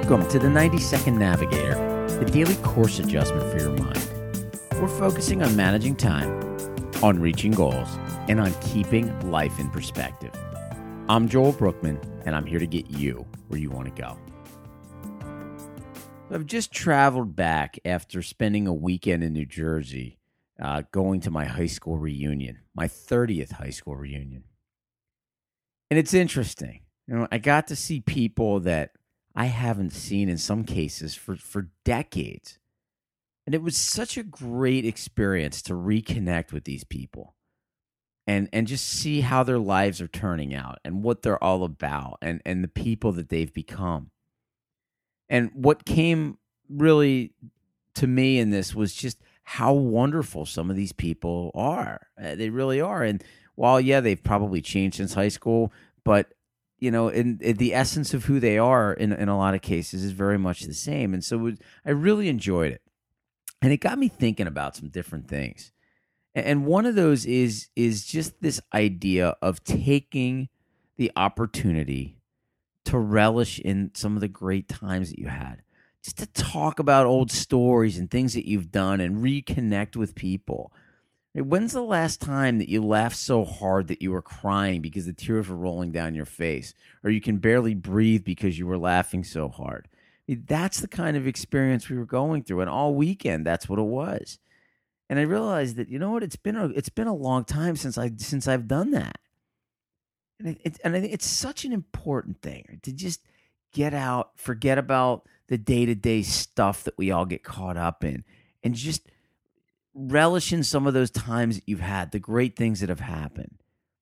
Welcome to the 90-Second Navigator, the daily course adjustment for your mind. We're focusing on managing time, on reaching goals, and on keeping life in perspective. I'm Joel Brookman, and I'm here to get you where you want to go. I've just traveled back after spending a weekend in New Jersey, going to my high school reunion, my 30th high school reunion. And it's interesting. I got to see people that I haven't seen in some cases for decades. And it was such a great experience to reconnect with these people and just see how their lives are turning out and what they're all about and the people that they've become. And what came really to me in this was just how wonderful some of these people are. They really are. And while, they've probably changed since high school, but in the essence of who they are in a lot of cases is very much the same. And so I really enjoyed it. And it got me thinking about some different things. And one of those is just this idea of taking the opportunity to relish in some of the great times that you had. Just to talk about old stories and things that you've done and reconnect with people. When's the last time that you laughed so hard that you were crying because the tears were rolling down your face, or you can barely breathe because you were laughing so hard? That's the kind of experience we were going through, and all weekend that's what it was. And I realized that it's been a long time since I've done that, and I think it's such an important thing to just get out, forget about the day-to-day stuff that we all get caught up in, and just relish in some of those times that you've had, the great things that have happened.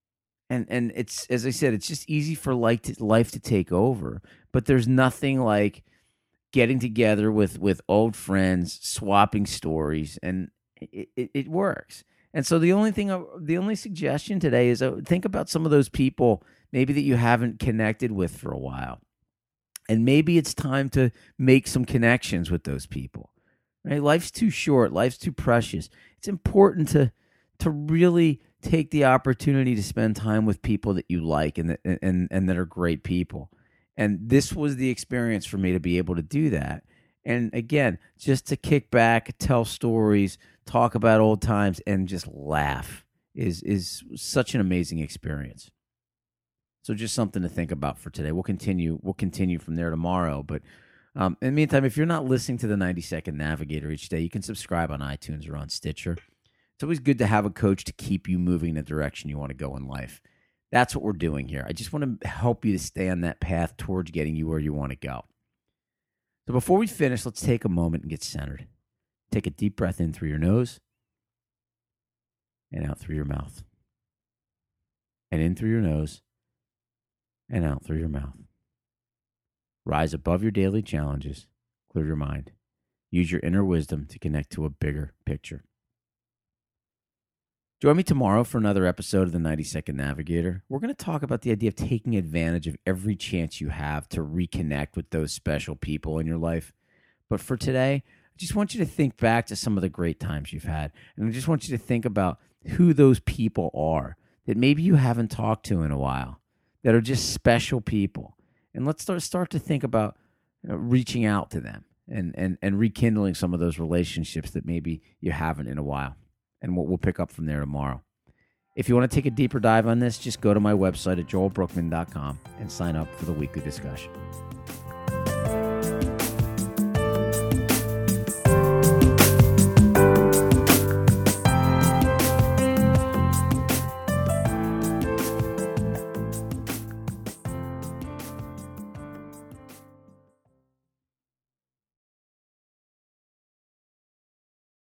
And it's, as I said, it's just easy for life to take over. But there's nothing like getting together with old friends, swapping stories, and it works. And so the only suggestion today is think about some of those people maybe that you haven't connected with for a while. And maybe it's time to make some connections with those people. Right? Life's too short. Life's too precious. It's important to really take the opportunity to spend time with people that you like and that are great people. And this was the experience for me to be able to do that. And again, just to kick back, tell stories, talk about old times, and just laugh is such an amazing experience. So just something to think about for today. We'll continue from there tomorrow, but in the meantime, if you're not listening to the 90-Second Navigator each day, you can subscribe on iTunes or on Stitcher. It's always good to have a coach to keep you moving in the direction you want to go in life. That's what we're doing here. I just want to help you to stay on that path towards getting you where you want to go. So before we finish, let's take a moment and get centered. Take a deep breath in through your nose and out through your mouth. And in through your nose and out through your mouth. Rise above your daily challenges. Clear your mind. Use your inner wisdom to connect to a bigger picture. Join me tomorrow for another episode of the 90-Second Navigator. We're going to talk about the idea of taking advantage of every chance you have to reconnect with those special people in your life. But for today, I just want you to think back to some of the great times you've had. And I just want you to think about who those people are that maybe you haven't talked to in a while, that are just special people. And let's start to think about reaching out to them and rekindling some of those relationships that maybe you haven't in a while. And we'll pick up from there tomorrow. If you want to take a deeper dive on this, just go to my website at joelbrookman.com and sign up for the weekly discussion.